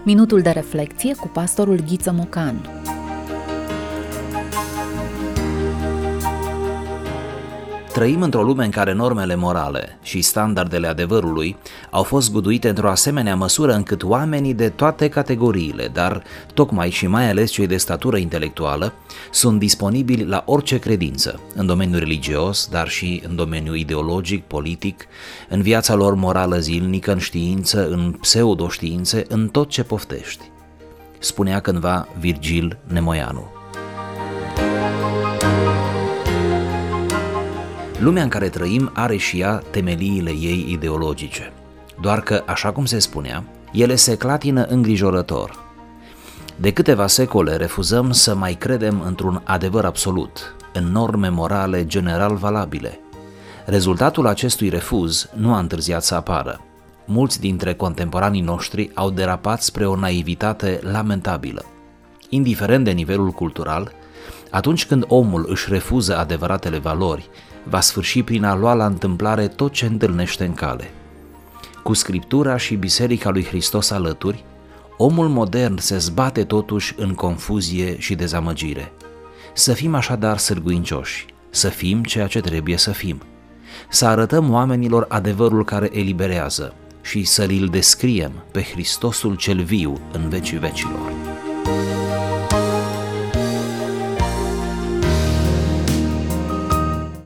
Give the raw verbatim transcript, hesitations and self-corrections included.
Minutul de reflecție cu pastorul Ghiță Mocan. Trăim într-o lume în care normele morale și standardele adevărului au fost zguduite într-o asemenea măsură încât oamenii de toate categoriile, dar tocmai și mai ales cei de statură intelectuală, sunt disponibili la orice credință, în domeniul religios, dar și în domeniul ideologic, politic, în viața lor morală zilnică, în știință, în pseudoștiințe, în tot ce poftești. Spunea cândva Virgil Nemoianu. Lumea în care trăim are și ea temeliile ei ideologice, doar că, așa cum se spunea, ele se clatină îngrijorător. De câteva secole refuzăm să mai credem într-un adevăr absolut, în norme morale general valabile. Rezultatul acestui refuz nu a întârziat să apară. Mulți dintre contemporanii noștri au derapat spre o naivitate lamentabilă. Indiferent de nivelul cultural, atunci când omul își refuză adevăratele valori, va sfârși prin a lua la întâmplare tot ce întâlnește în cale. Cu Scriptura și Biserica lui Hristos alături, omul modern se zbate totuși în confuzie și dezamăgire. Să fim așadar sârguincioși, să fim ceea ce trebuie să fim, să arătăm oamenilor adevărul care eliberează și să-l descriem pe Hristosul cel viu în vecii vecilor.